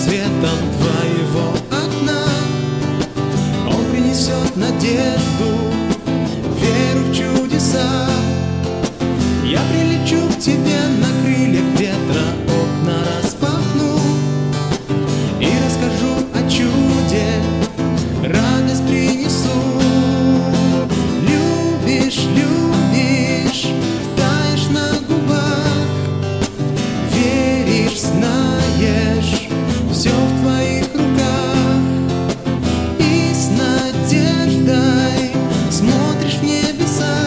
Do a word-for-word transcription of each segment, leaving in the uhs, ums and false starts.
светом твоего окна. Он принесет надежду, веру в чудеса. Я прилечу к тебе на крыльях ветра, окна распахну и расскажу о чуде, радость принесу. Любишь, любишь, таешь на губах, веришь, знаешь, все в твоих руках. И с надеждой смотришь в небеса,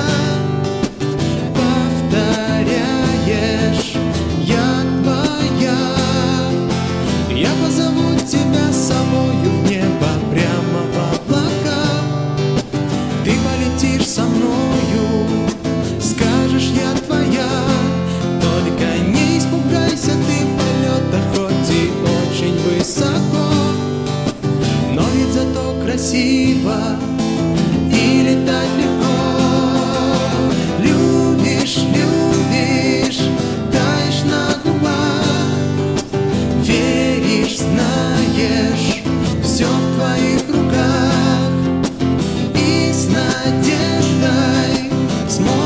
повторяешь: я твоя. Я позову тебя с собою в небо, прямо в облака. Ты полетишь со мною, скажешь: я твоя. Только не испугайся ты полета, хоть и очень высоко, но ведь зато красиво и летать легко. Любишь, любишь, таешь на губах, веришь, знаешь, все в твоих руках. И с надеждой смотришь